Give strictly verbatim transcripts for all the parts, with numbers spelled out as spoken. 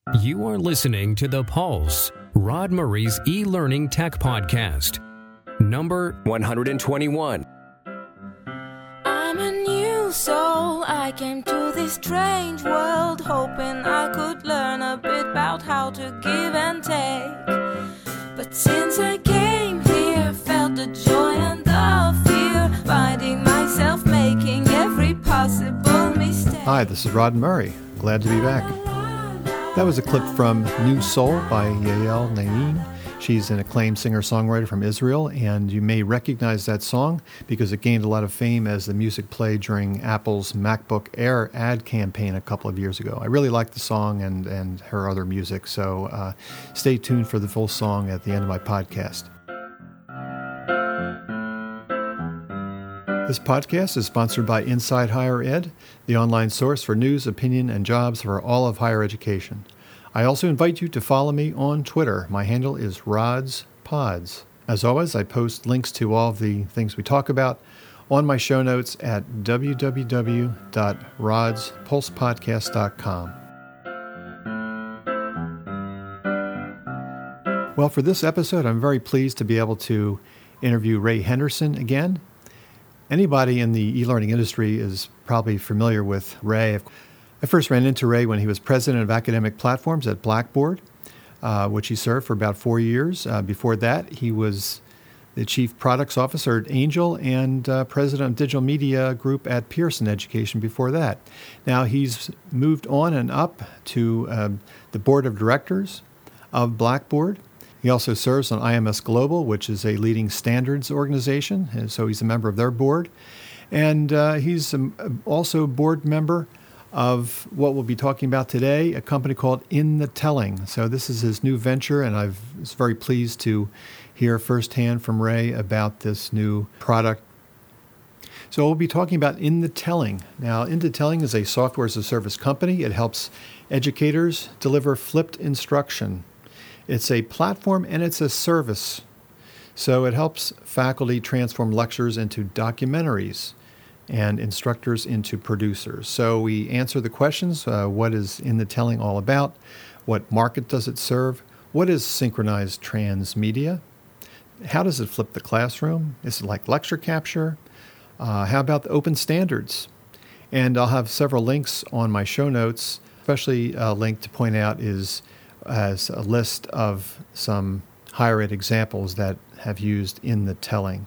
You are listening to The Pulse, Rod Murray's e-learning tech podcast, number one hundred twenty-one. I'm a new soul. I came to this strange world hoping I could learn a bit about how to give and take. But since I came here, felt the joy and the fear, finding myself making every possible mistake. Hi, this is Rod Murray. Glad to be back. That was a clip from New Soul by Yael Naim. She's an acclaimed singer-songwriter from Israel, and you may recognize that song because it gained a lot of fame as the music played during Apple's MacBook Air ad campaign a couple of years ago. I really like the song and, and her other music, so uh, stay tuned for the full song at the end of my podcast. This podcast is sponsored by Inside Higher Ed, the online source for news, opinion, and jobs for all of higher education. I also invite you to follow me on Twitter. My handle is Rods Pods. As always, I post links to all of the things we talk about on my show notes at w w w dot rods pulse podcast dot com. Well, for this episode, I'm very pleased to be able to interview Ray Henderson again. Anybody in the e-learning industry is probably familiar with Ray. I first ran into Ray when he was president of academic platforms at Blackboard, uh, which he served for about four years. Uh, before that, he was the chief products officer at Angel and uh, president of digital media group at Pearson Education before that. Now he's moved on and up to uh, the board of directors of Blackboard. He also serves on I M S Global, which is a leading standards organization, and so he's a member of their board. And uh, he's um, also a board member of what we'll be talking about today, a company called In the Telling. So this is his new venture, and I was very pleased to hear firsthand from Ray about this new product. So we'll be talking about In the Telling. Now, In the Telling is a software as a service company. It helps educators deliver flipped instruction. It's a platform and it's a service. So it helps faculty transform lectures into documentaries and instructors into producers. So we answer the questions, uh, what is In the Telling all about? What market does it serve? What is synchronized transmedia? How does it flip the classroom? Is it like lecture capture? Uh, how about the open standards? And I'll have several links on my show notes, especially a link to point out is as a list of some higher ed examples that have used In the Telling.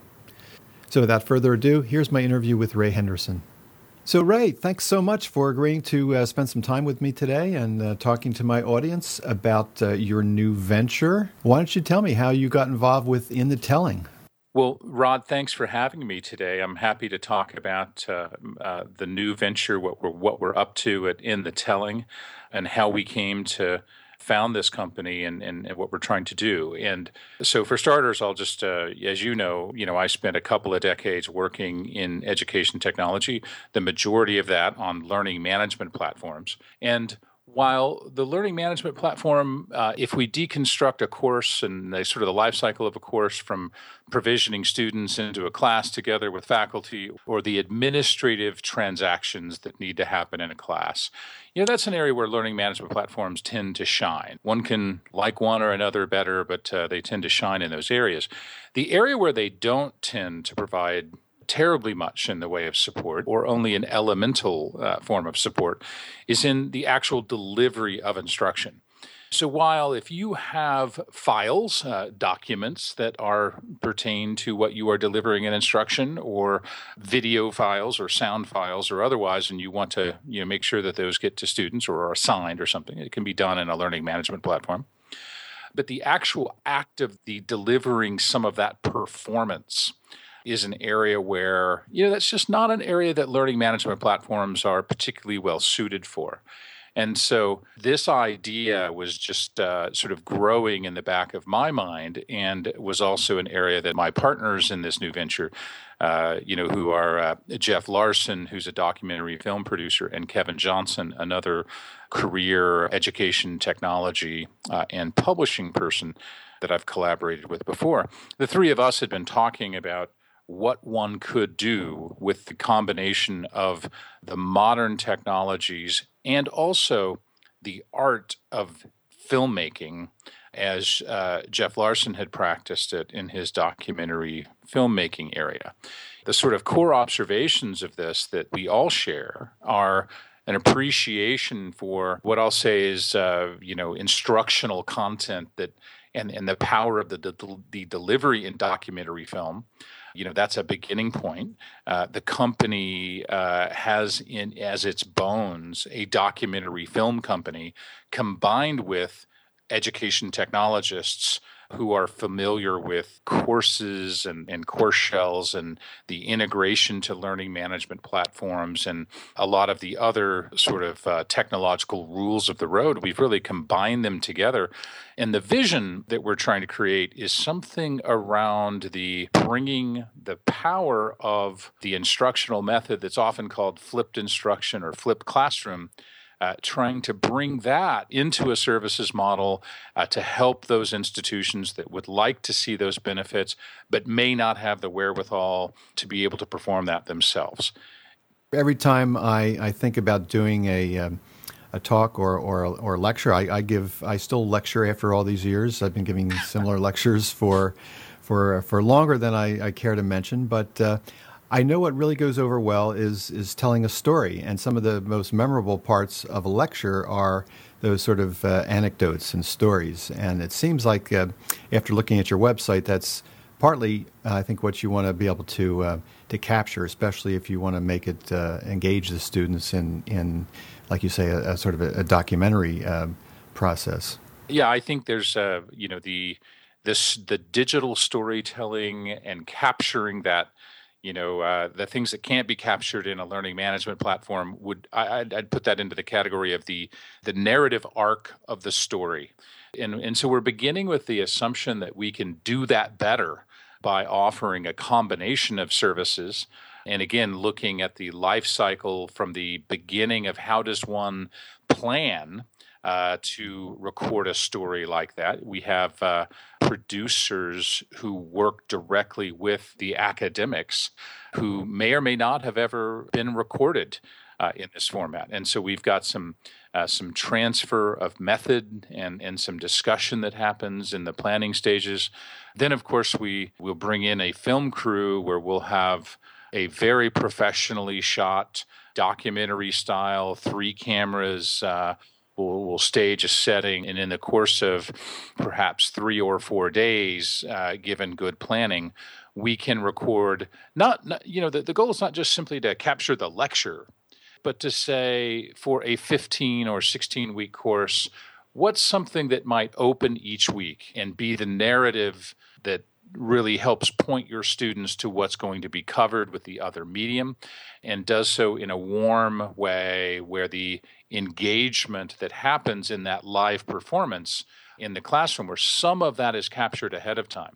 So without further ado, here's my interview with Ray Henderson. So Ray, thanks so much for agreeing to uh, spend some time with me today and uh, talking to my audience about uh, your new venture. Why don't you tell me how you got involved with In the Telling? Well, Rod, thanks for having me today. I'm happy to talk about uh, uh, the new venture, what we're what we're up to at In the Telling, and how we came to found this company and, and, and what we're trying to do. And so for starters, I'll just, uh, as you know, you know, I spent a couple of decades working in education technology, the majority of that on learning management platforms. And while the learning management platform, uh, if we deconstruct a course and the sort of the life cycle of a course from provisioning students into a class together with faculty or the administrative transactions that need to happen in a class, you know, that's an area where learning management platforms tend to shine. One can like one or another better, but uh, they tend to shine in those areas. The area where they don't tend to provide terribly much in the way of support, or only an elemental uh, form of support, is in the actual delivery of instruction. So while if you have files, uh, documents that are pertain to what you are delivering in instruction, or video files or sound files or otherwise, and you want to you know make sure that those get to students or are assigned or something, it can be done in a learning management platform. But the actual act of the delivering some of that performance is an area where, you know, that's just not an area that learning management platforms are particularly well suited for. And so this idea was just uh, sort of growing in the back of my mind, and was also an area that my partners in this new venture, uh, you know, who are uh, Jeff Larson, who's a documentary film producer, and Kevin Johnson, another career education technology uh, and publishing person that I've collaborated with before. The three of us had been talking about what one could do with the combination of the modern technologies and also the art of filmmaking as uh, Jeff Larson had practiced it in his documentary filmmaking area. The sort of core observations of this that we all share are an appreciation for what I'll say is, uh, you know, instructional content that, and, and the power of the, the, the delivery in documentary film. You know, that's a beginning point. Uh, the company uh, has in as its bones a documentary film company combined with education technologists who are familiar with courses and, and course shells and the integration to learning management platforms and a lot of the other sort of uh, technological rules of the road. We've really combined them together. And the vision that we're trying to create is something around the bringing the power of the instructional method that's often called flipped instruction or flipped classroom, Uh, trying to bring that into a services model uh, to help those institutions that would like to see those benefits but may not have the wherewithal to be able to perform that themselves. Every time I, I think about doing a um, a talk or or or lecture, I, I give I still lecture after all these years. I've been giving similar lectures for for for longer than I, I care to mention, but. Uh, I know what really goes over well is is telling a story, and some of the most memorable parts of a lecture are those sort of uh, anecdotes and stories. And it seems like uh, after looking at your website, that's partly, uh, I think, what you want to be able to uh, to capture, especially if you want to make it uh, engage the students in, in, like you say, a, a sort of a, a documentary uh, process. Yeah, I think there's, uh, you know, the this the digital storytelling and capturing that. You know, uh, the things that can't be captured in a learning management platform would I, I'd, I'd put that into the category of the the narrative arc of the story, and and so we're beginning with the assumption that we can do that better by offering a combination of services, and again looking at the life cycle from the beginning of how does one plan uh, to record a story like that. We have uh, producers who work directly with the academics who may or may not have ever been recorded uh, in this format. And so we've got some uh, some transfer of method and, and some discussion that happens in the planning stages. Then, of course, we will bring in a film crew where we'll have a very professionally shot documentary style, three cameras, uh, We'll, we'll stage a setting, and in the course of perhaps three or four days, uh, given good planning, we can record not, not you know, the, the goal is not just simply to capture the lecture, but to say for a fifteen or sixteen week course, what's something that might open each week and be the narrative that really helps point your students to what's going to be covered with the other medium, and does so in a warm way where the engagement that happens in that live performance in the classroom, where some of that is captured ahead of time.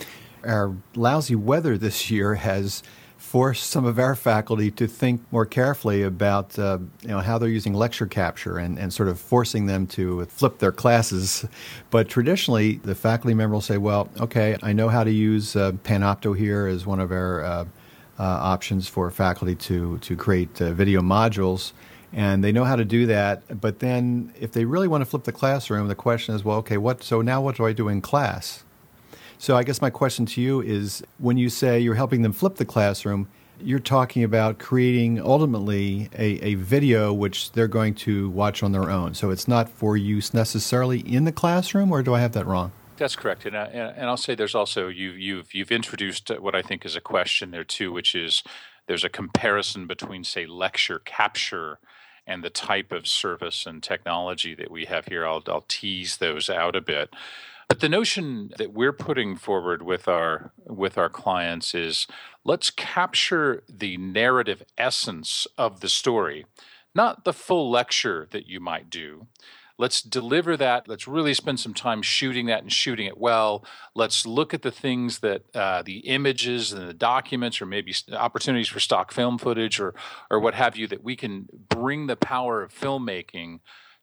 Our lousy weather this year has forced some of our faculty to think more carefully about uh, you know how they're using lecture capture and, and sort of forcing them to flip their classes. But traditionally, the faculty member will say, well, okay, I know how to use uh, Panopto here as one of our uh, uh, options for faculty to, to create uh, video modules. And they know how to do that. But then if they really want to flip the classroom, the question is, well, okay, what? so now what do I do in class? So I guess my question to you is, when you say you're helping them flip the classroom, you're talking about creating ultimately a, a video which they're going to watch on their own. So it's not for use necessarily in the classroom, or do I have that wrong? That's correct, and, uh, and I'll say there's also you, you've you've introduced what I think is a question there too, which is there's a comparison between, say, lecture capture and the type of service and technology that we have here. I'll I'll tease those out a bit. But the notion that we're putting forward with our with our clients is, let's capture the narrative essence of the story, not the full lecture that you might do. Let's deliver that. Let's really spend some time shooting that and shooting it well. Let's look at the things that uh, the images and the documents, or maybe opportunities for stock film footage or or what have you, that we can bring the power of filmmaking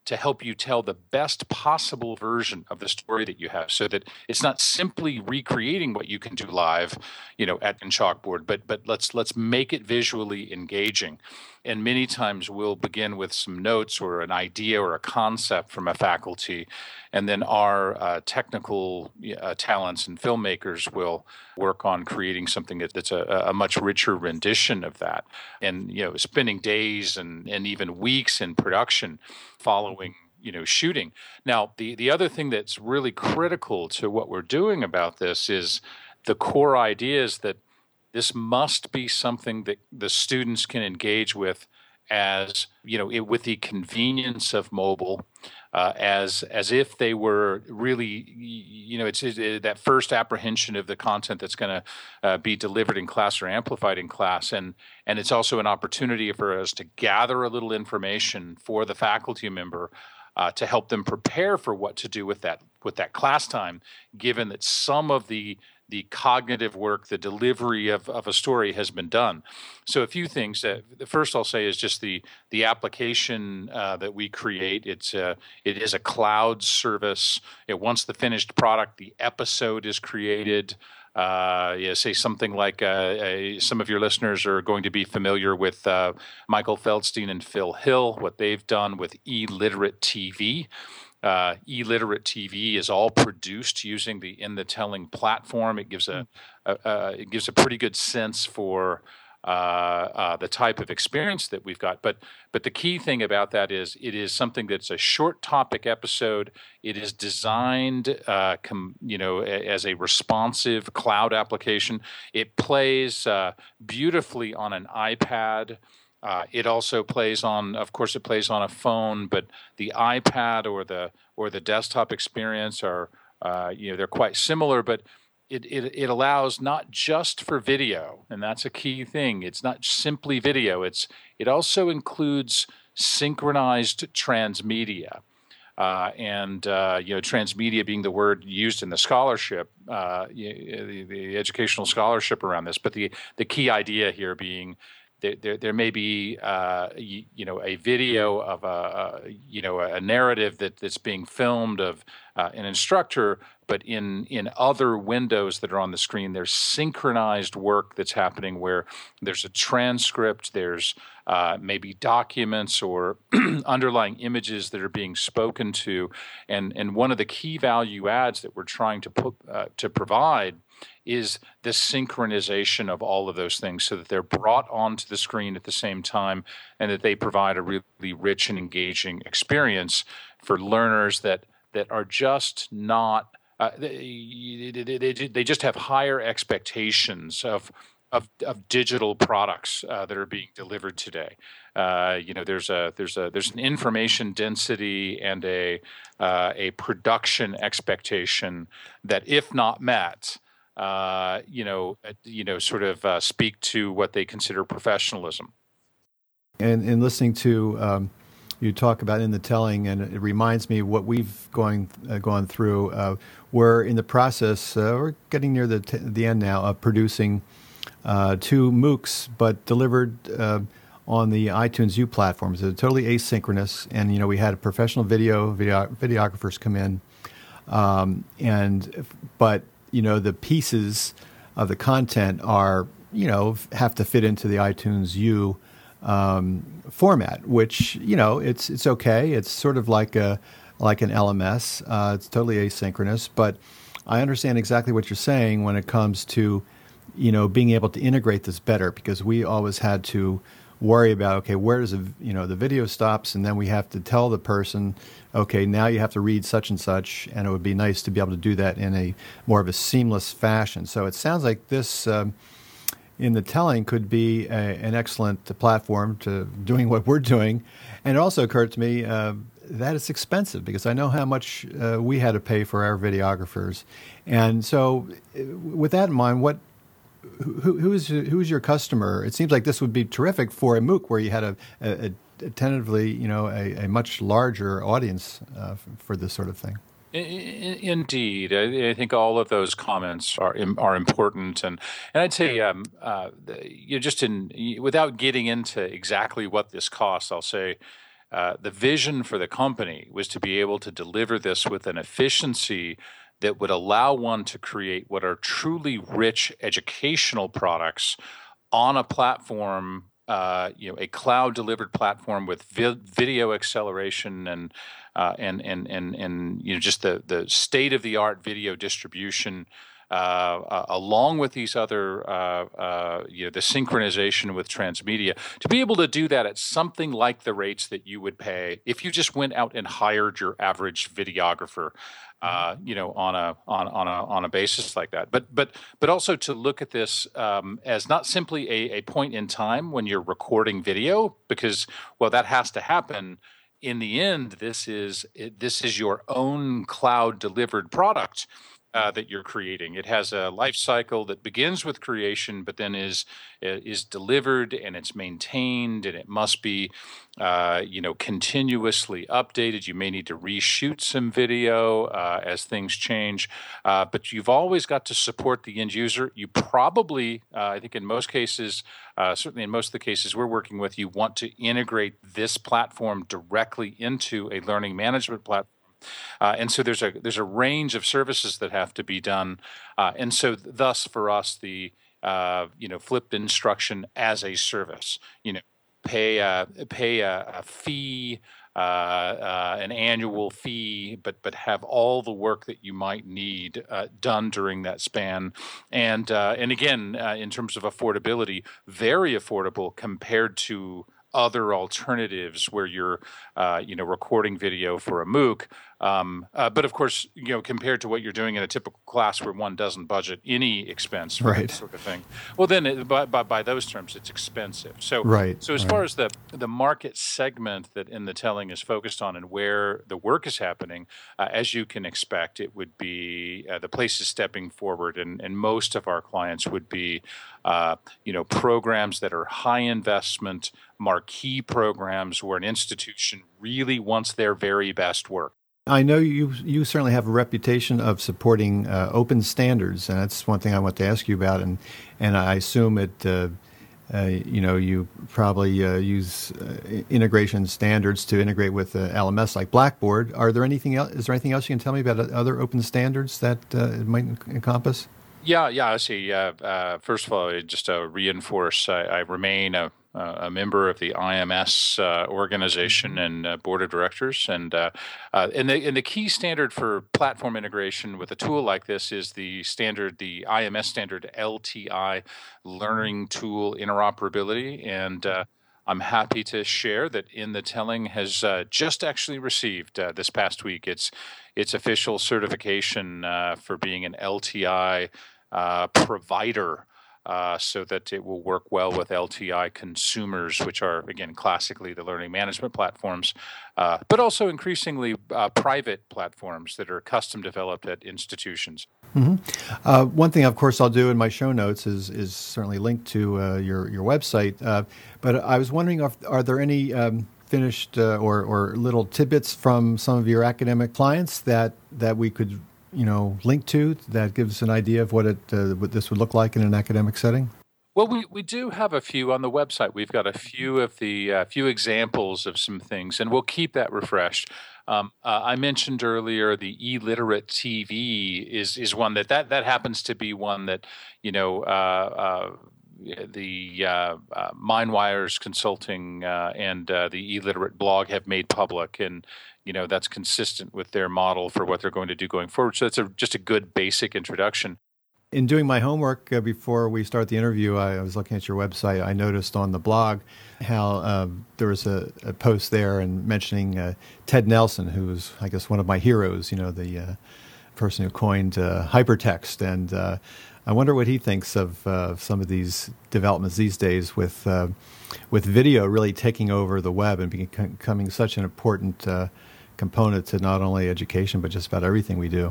to help you tell the best possible version of the story that you have, so that it's not simply recreating what you can do live, you know, at in chalkboard, but but let's let's make it visually engaging. And many times we'll begin with some notes or an idea or a concept from a faculty, and then our uh, technical uh, talents and filmmakers will work on creating something that, that's a, a much richer rendition of that. And, you know, spending days and, and even weeks in production following, you know, shooting. Now, the, the other thing that's really critical to what we're doing about this is the core idea is that this must be something that the students can engage with as, you know, it, with the convenience of mobile, uh, as as if they were really, you know, it's it, that first apprehension of the content that's going to uh, be delivered in class or amplified in class. And and it's also an opportunity for us to gather a little information for the faculty member uh, to help them prepare for what to do with that with that class time, given that some of the the cognitive work, the delivery of, of a story has been done. So a few things. Uh, the first I'll say is just the the application uh, that we create. It's uh, it is a cloud service. It, once the finished product, the episode is created. Uh, yeah, say something like uh, a, some of your listeners are going to be familiar with uh, Michael Feldstein and Phil Hill, what they've done with eLiterate T V. Uh, eLiterate T V is all produced using the In the Telling platform. It gives a, a, a it gives a pretty good sense for uh, uh, the type of experience that we've got. But but the key thing about that is it is something that's a short topic episode. It is designed, uh, com, you know, as a responsive cloud application. It plays uh, beautifully on an iPad. Uh, it also plays on, of course, it plays on a phone, but the iPad or the or the desktop experience are, uh, you know, they're quite similar. But it, it it allows not just for video, and that's a key thing. It's not simply video. It's it also includes synchronized transmedia, uh, and uh, you know, transmedia being the word used in the scholarship, uh, the, the educational scholarship around this. But the the key idea here being There, there, there may be, uh, you, you know, a video of a, a you know, a narrative that, that's being filmed of uh, an instructor, but in in other windows that are on the screen, there's synchronized work that's happening where there's a transcript, there's uh, maybe documents or underlying images that are being spoken to, and and one of the key value adds that we're trying to put uh, to provide is the synchronization of all of those things so that they're brought onto the screen at the same time and that they provide a really rich and engaging experience for learners that that are just not, uh, they, they, they, they just have higher expectations of of, of digital products uh, that are being delivered today. Uh, you know, there's a there's a there's an information density and a uh, a production expectation that, if not met, Uh, you know, uh, you know, sort of uh, speak to what they consider professionalism. And in listening to um, you talk about In the Telling, and it reminds me what we've going uh, gone through. Uh, we're in the process. Uh, we're getting near the t- the end now of producing uh, two MOOCs, but delivered uh, on the iTunes U platforms. They're totally asynchronous, and you know, we had professional video, video videographers come in, um, and but. You know, the pieces of the content are, you know, have to fit into the iTunes U um, format, which, you know, it's it's okay. It's sort of like a like an L M S. Uh, it's totally asynchronous, but I understand exactly what you're saying when it comes to, you know, being able to integrate this better, because we always had to worry about, okay, where does the, you know, the video stops, and then we have to tell the person, okay, now you have to read such and such, and it would be nice to be able to do that in a more of a seamless fashion. So it sounds like this, um, In the Telling, could be a, an excellent platform to doing what we're doing. And it also occurred to me uh, that it's expensive, because I know how much uh, we had to pay for our videographers. And so with that in mind, what Who, who is who is your customer? It seems like this would be terrific for a MOOC where you had a, a, a tentatively, you know, a, a much larger audience uh, for this sort of thing. Indeed, I think all of those comments are are important, and and I'd say, um, uh, you know, just in without getting into exactly what this costs, I'll say uh, the vision for the company was to be able to deliver this with an efficiency that would allow one to create what are truly rich educational products on a platform, uh, you know, a cloud-delivered platform with vi- video acceleration and uh, and and and and you know, just the the state-of-the-art video distribution. Uh, uh, along with these other, uh, uh, you know, the synchronization with transmedia, to be able to do that at something like the rates that you would pay if you just went out and hired your average videographer, uh, you know, on a on on a on a basis like that. But but but also to look at this um, as not simply a, a point in time when you're recording video, because well, that has to happen. In the end, this is this is your own cloud delivered product. Uh, that you're creating. It has a life cycle that begins with creation, but then is is delivered and it's maintained, and it must be, uh, you know, continuously updated. You may need to reshoot some video uh, as things change, uh, but you've always got to support the end user. You probably, uh, I think, in most cases, uh, certainly in most of the cases we're working with, you want to integrate this platform directly into a learning management platform. Uh, and so there's a there's a range of services that have to be done, uh, and so th- thus for us the uh, you know flipped instruction as a service, you know, pay a pay a, a fee, uh, uh, an annual fee, but but have all the work that you might need uh, done during that span, and uh, and again uh, in terms of affordability, very affordable compared to other alternatives where you're, uh, you know, recording video for a MOOC. Um, uh, but of course, you know, compared to what you're doing in a typical class where one doesn't budget any expense for right. that sort of thing, well, then it, by, by by those terms, it's expensive. So, right. so as right. far as the the market segment that In the Telling is focused on and where the work is happening, uh, as you can expect, it would be uh, the place is stepping forward, and and most of our clients would be, uh, you know, programs that are high investment, marquee programs where an institution really wants their very best work. I know you you certainly have a reputation of supporting uh, open standards, and that's one thing I want to ask you about. And and I assume it, uh, uh, you know, you probably uh, use uh, integration standards to integrate with uh, L M S like Blackboard. Are there anything else? Is there anything else you can tell me about other open standards that uh, it might encompass? Yeah, yeah, I see. Uh, uh, first of all, just to reinforce, I, I remain a, a member of the I M S uh, organization and uh, board of directors, and uh, uh, and the and the key standard for platform integration with a tool like this is the standard, the I M S standard L T I, Learning Tool Interoperability, and uh, I'm happy to share that In the Telling has uh, just actually received uh, this past week its its official certification uh, for being an L T I uh, provider, uh, so that it will work well with L T I consumers, which are, again, classically the learning management platforms, uh, but also increasingly uh, private platforms that are custom developed at institutions. Mm-hmm. Uh, one thing, of course, I'll do in my show notes is is certainly linked to uh, your your website. Uh, but I was wondering, if, are there any um, finished uh, or or little tidbits from some of your academic clients that that we could, you know, link to that gives an idea of what it uh, what this would look like in an academic setting? Well, we, we do have a few on the website. We've got a few of the uh, few examples of some things, and we'll keep that refreshed. Um, uh, I mentioned earlier the eLiterate T V is is one that that, that happens to be one that, you know, uh, uh, the uh, uh, MindWires Consulting uh, and uh, the eLiterate blog have made public, and you know that's consistent with their model for what they're going to do going forward. So it's a, just a good basic introduction. In doing my homework uh, before we start the interview, I, I was looking at your website. I noticed on the blog how uh, there was a, a post there and mentioning uh, Ted Nelson, who was, I guess, one of my heroes, you know, the uh, person who coined uh, hypertext. And uh, I wonder what he thinks of uh, some of these developments these days with uh, with video really taking over the web and becoming such an important uh, component to not only education, but just about everything we do.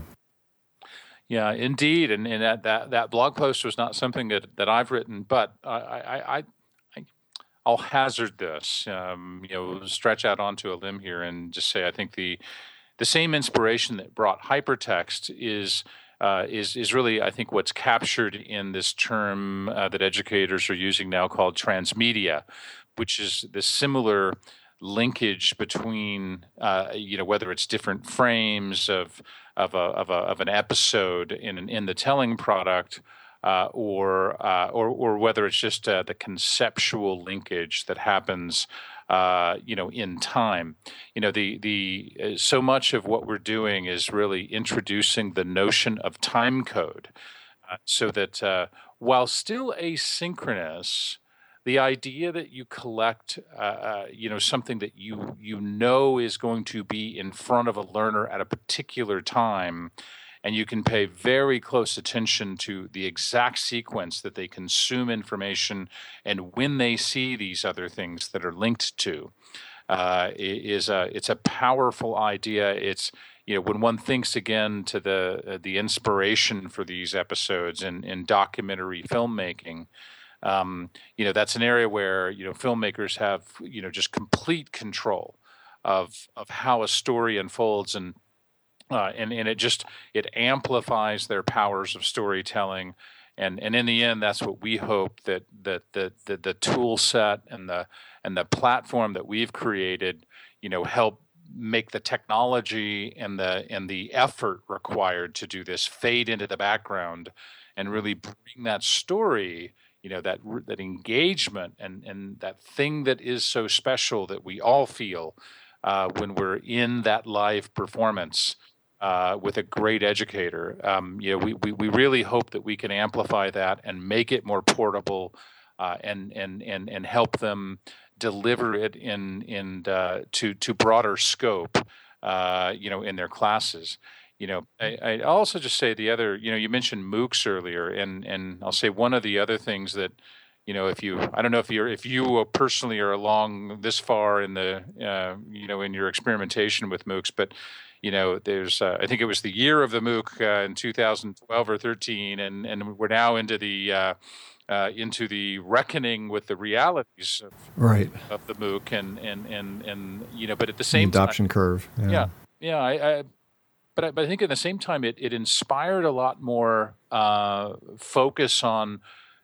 Yeah, indeed, and and that, that, that blog post was not something that, that I've written, but I I, I, I I'll hazard this, um, you know, stretch out onto a limb here and just say I think the the same inspiration that brought hypertext is uh, is is really I think what's captured in this term uh, that educators are using now called transmedia, which is the similar linkage between, uh, you know, whether it's different frames of of a of a of an episode in an, in the telling product, uh, or uh, or or whether it's just uh, the conceptual linkage that happens, uh, you know, in time. You know, the the uh, so much of what we're doing is really introducing the notion of time code, uh, so that uh, while still asynchronous, the idea that you collect, uh, uh, you know, something that you you know is going to be in front of a learner at a particular time, and you can pay very close attention to the exact sequence that they consume information and when they see these other things that are linked to, uh, is a it's a powerful idea. It's, you know, when one thinks again to the uh, the inspiration for these episodes in in documentary filmmaking. Um, you know, that's an area where, you know, filmmakers have, you know, just complete control of of how a story unfolds, and uh, and and it just it amplifies their powers of storytelling, and and in the end, that's what we hope that that the the, the tool set and the and the platform that we've created, you know, help make the technology and the and the effort required to do this fade into the background, and really bring that story, you know, that that engagement and and that thing that is so special that we all feel uh, when we're in that live performance uh, with a great educator. Um, you know, we, we we really hope that we can amplify that and make it more portable, uh, and and and and help them deliver it in in uh, to to broader scope, uh, you know, in their classes. You know, I, I also just say the other, you know, you mentioned MOOCs earlier, and, and I'll say one of the other things that, you know, if you, I don't know if you're, if you personally are along this far in the, uh, you know, in your experimentation with MOOCs, but, you know, there's, uh, I think it was the year of the MOOC uh, in two thousand twelve or thirteen, and, and we're now into the, uh, uh, into the reckoning with the realities of, right. of the MOOC, and, and, and, and, you know, but at the same the adoption time, curve. Yeah. Yeah. yeah I, I But I, but I think at the same time, it, it inspired a lot more uh, focus on,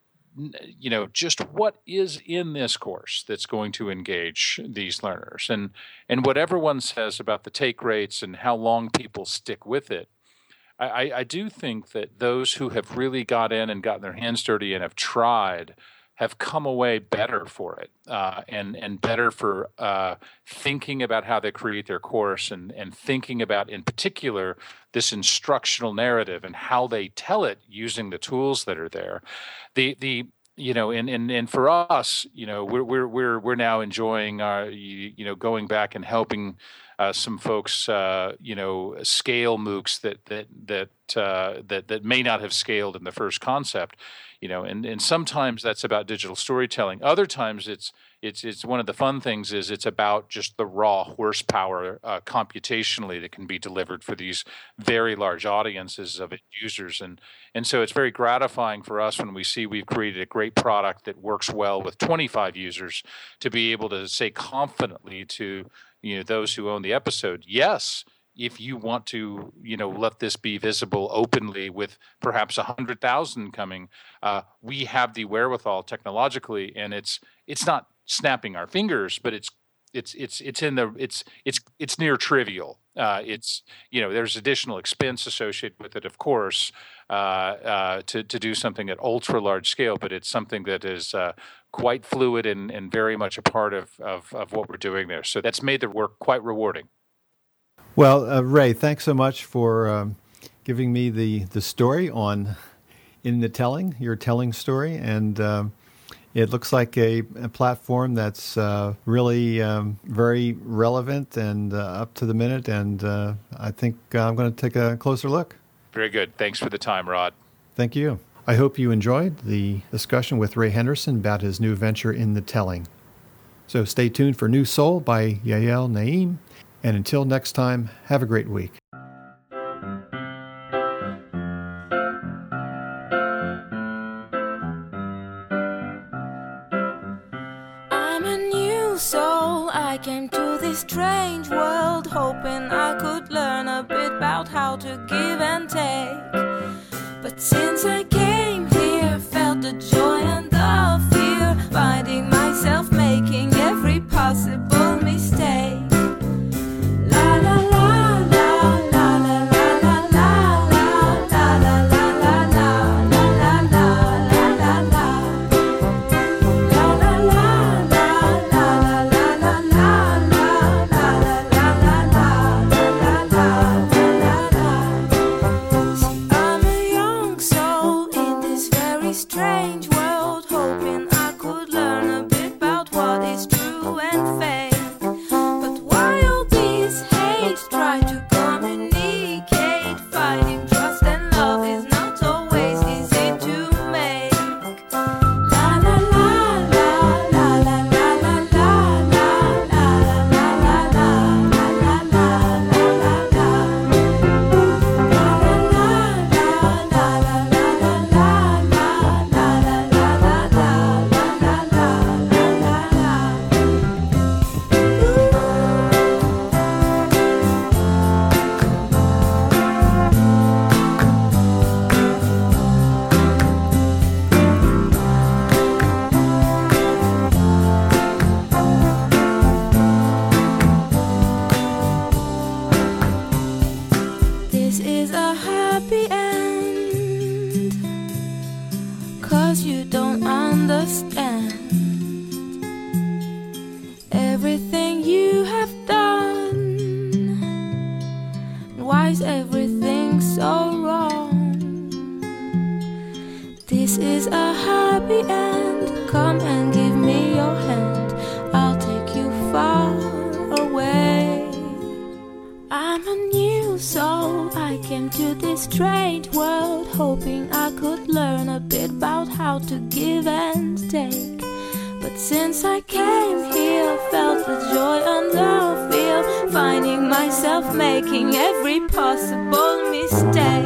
you know, just what is in this course that's going to engage these learners. And, and what everyone says about the take rates and how long people stick with it, I, I do think that those who have really got in and gotten their hands dirty and have tried have come away better for it, uh, and and better for uh, thinking about how they create their course, and and thinking about, in particular, this instructional narrative and how they tell it using the tools that are there. The the you know, and and and for us, you know, we're we're we're we're now enjoying our, you, you know, going back and helping uh, some folks, uh, you know, scale MOOCs that that that uh, that that may not have scaled in the first concept. You know, and, and sometimes that's about digital storytelling. Other times it's it's it's one of the fun things is it's about just the raw horsepower uh, computationally that can be delivered for these very large audiences of users. And and so it's very gratifying for us when we see we've created a great product that works well with twenty-five users to be able to say confidently to, you know, those who own the episode, yes, if you want to, you know, let this be visible openly with perhaps a hundred thousand coming, uh, we have the wherewithal technologically, and it's it's not snapping our fingers, but it's it's it's it's in the it's it's it's near trivial. Uh, it's, you know, there's additional expense associated with it, of course, uh, uh, to to do something at ultra large scale, but it's something that is uh, quite fluid and and very much a part of of of what we're doing there. So that's made the work quite rewarding. Well, uh, Ray, thanks so much for um, giving me the, the story on In the Telling, your telling story. And um, it looks like a, a platform that's uh, really um, very relevant and uh, up to the minute. And uh, I think uh, I'm going to take a closer look. Very good. Thanks for the time, Rod. Thank you. I hope you enjoyed the discussion with Ray Henderson about his new venture In the Telling. So stay tuned for New Soul by Yael Naim. And until next time, have a great week. I'm a new soul. I came to this strange world hoping I could learn a bit about how to give and take. But since I came here, felt the joy and the fear, finding myself making every possible mistake. is a happy end, 'cause you don't understand everything you have done. Why is everything so wrong? This is a happy end. Come and give me your hand, I'll take you far away. I'm a new soul, I came to this strange world hoping I could learn a bit about how to give and take. But since I came here, felt the joy and the fear, finding myself making every possible mistake.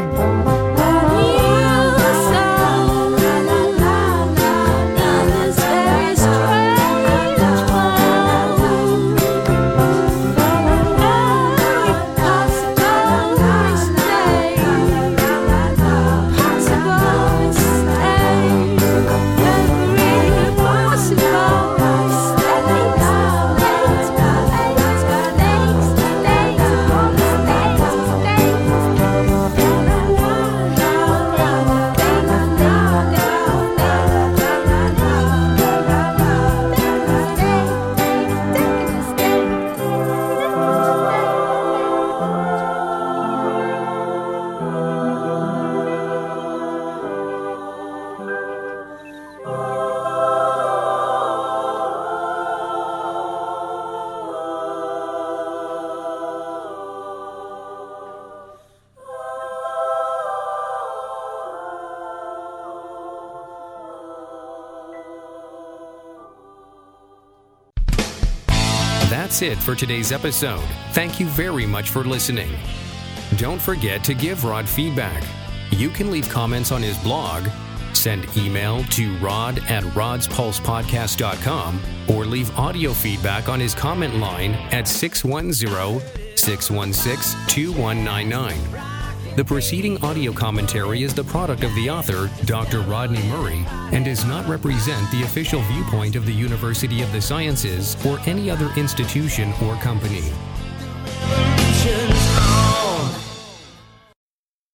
That's it for today's episode. Thank you very much for listening. Don't forget to give Rod feedback. You can leave comments on his blog, send email to rod at rods pulse podcast dot com, or leave audio feedback on his comment line at six one zero, six one six, two one nine nine. The preceding audio commentary is the product of the author, Doctor Rodney Murray, and does not represent the official viewpoint of the University of the Sciences or any other institution or company.